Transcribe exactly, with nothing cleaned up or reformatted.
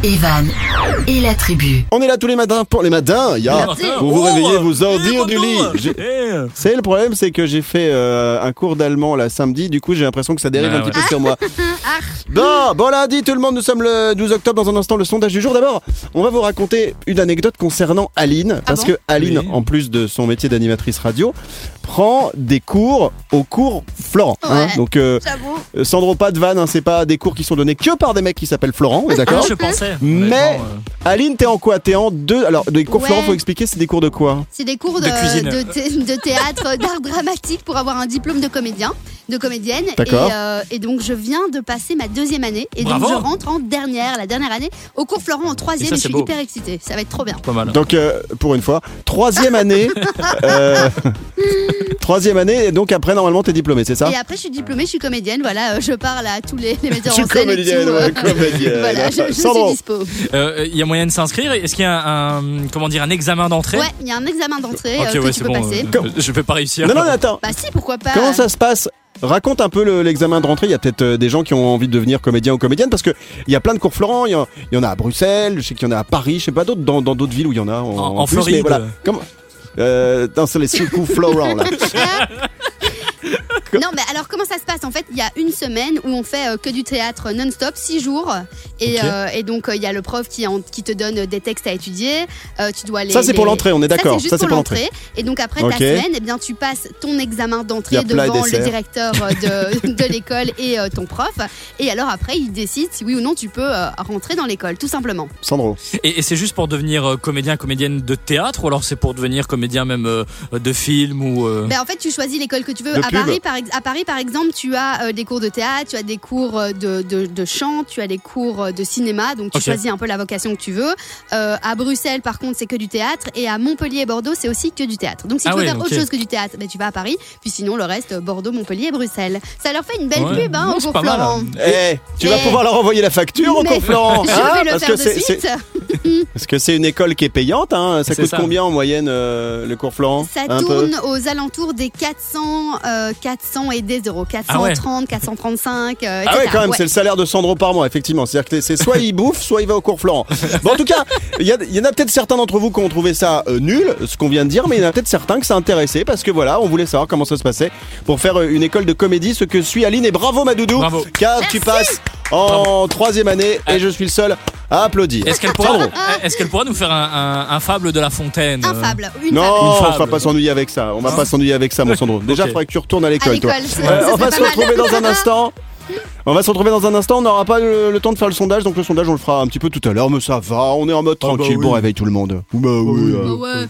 Evan et la tribu. On est là tous les matins pour les matins, ya, pour vous réveiller, vous sortir du lit. J'ai- C'est le problème, c'est que j'ai fait euh, un cours d'allemand là samedi, du coup j'ai l'impression que ça dérive Ah, un petit ouais. peu sur moi. Bon, bon lundi tout le monde, nous sommes le douze octobre, dans un instant le sondage du jour. D'abord, on va vous raconter une anecdote concernant Aline, parce bon que Aline, Oui. en plus de son métier d'animatrice radio, prend des cours au cours Florent. hein. Ouais. Donc euh, J'avoue. euh, Sandro, pas de vanne, hein, c'est pas des cours qui sont donnés que par des mecs qui s'appellent Florent, on est d'accord? Ah, je pensais. Mais honnêtement, euh, Aline, t'es en quoi? T'es en deux. Alors, les cours Ouais. Florent, faut expliquer, c'est des cours de quoi? C'est des cours de, De cuisine. de thé- de théâtre, d'art dramatique pour avoir un diplôme de comédien, de comédienne. Et, D'accord. euh, et donc je viens de passer ma deuxième année. Et Bravo. donc je rentre en dernière, la dernière année, au cours Florent en troisième. Et ça, Et, je c'est suis beau. hyper excitée. Ça va être trop bien. Pas mal. Donc, euh, pour une fois, troisième année. euh, troisième année, et donc après, normalement, t'es diplômé, c'est ça? Et après je suis diplômée, je suis comédienne. Voilà, euh, je parle à tous les, les metteurs Je en suis scène et comédienne, tout. ouais, comédienne. Voilà, je, je suis Sandro. dispo. Euh, Il y a moyen de s'inscrire. Est-ce qu'il y a un, un- comment dire, un examen d'entrée? Ouais, il y a un examen d'entrée Ok, euh, que ouais, tu c'est peux bon. passer. euh, je vais pas réussir. Non, non, mais attends. Bah si, pourquoi pas. Comment ça se passe? Raconte un peu le- l'examen de rentrée. Il y a peut-être euh, des gens qui ont envie de devenir comédien ou comédienne, parce qu'il y a plein de cours Florent. Il y, en- il y en a à Bruxelles, je sais qu'il y en a à Paris, je sais pas d'autres, dans dans d'autres villes où il y en a. En, En- en plus, Floride. mais voilà. Comment euh, non, c'est les cours Florent là. Non, mais alors comment ça se passe? En fait, il y a une semaine où on fait euh, que du théâtre non-stop, six jours. Et, Ok. euh, et donc, euh, il y a le prof qui, en- qui te donne des textes à étudier. Euh, tu dois les, Ça, c'est pour les- l'entrée, on est d'accord. Ça, c'est juste Ça, c'est pour pour l'entrée. Et donc, après Ok. ta semaine, eh bien, tu passes ton examen Il y d'entrée a plat et devant le dessert. directeur euh, de, de l'école et euh, ton prof. Et alors, après, il décide si oui ou non tu peux euh, rentrer dans l'école, tout simplement. Sandro. Et, et c'est juste pour devenir euh, comédien, comédienne de théâtre, ou alors c'est pour devenir comédien même euh, de film ou euh, Ben, en fait, tu choisis l'école que tu veux. De À pub. Paris, par, ex- à Paris, par exemple, tu as euh, des cours de théâtre, tu as des cours euh, de, de, de chant, tu as des cours euh, de cinéma. Donc, tu Ok. choisis un peu la vocation que tu veux. Euh, à Bruxelles, par contre, c'est que du théâtre. Et à Montpellier et Bordeaux, c'est aussi que du théâtre. Donc, si Ah tu veux oui, faire ok. autre chose que du théâtre, ben, tu vas à Paris. Puis sinon, le reste, Bordeaux, Montpellier et Bruxelles. Ça leur fait une belle Ouais. pub, hein, Non, au c'est cours pas mal, Florent. Eh, tu vas Et- pouvoir leur envoyer la facture au Mais cours Florent. Je hein, vais le parce faire que de c'est- c'est- suite. Parce que c'est une école qui est payante, hein. Ça C'est coûte ça. combien en moyenne euh, le cours Florent? Ça Un peu. tourne aux alentours des quatre cents, euh, quatre cents et des euros. quatre cent trente, quatre cent trente-cinq, euh, Ah ouais, et cetera. quand même, Ouais. c'est le salaire de Sandro par mois, effectivement. C'est-à-dire que c'est soit il bouffe, soit il va au cours Florent. Bon, en tout cas, il y, a- il y en a peut-être certains d'entre vous qui ont trouvé ça euh, nul, ce qu'on vient de dire, mais il y en a peut-être certains que ça intéressait, parce que voilà, on voulait savoir comment ça se passait pour faire euh, une école de comédie, ce que suit Aline. Et bravo, Madoudou, Bravo. car tu passes en troisième année et je suis le seul à applaudir. Est-ce qu'elle pourra, Sandro. est-ce qu'elle pourra nous faire un, un- un fable de La Fontaine? Un euh, fable, une Non, fable. on fable. va pas s'ennuyer avec ça. On va Non. pas s'ennuyer avec ça, mon Sandro. Déjà, il Ok. faudrait que tu retournes à À l'école, toi. l'école, ça- Euh, ça on va serait se pas mal. retrouver dans un instant. On va se retrouver dans un instant. On n'aura pas le, le temps de faire le sondage, donc le sondage on le fera un petit peu tout à l'heure. Mais ça va, on est en mode Ah bah tranquille. oui. Bon réveil tout le monde. Bah oui. euh. Ouais.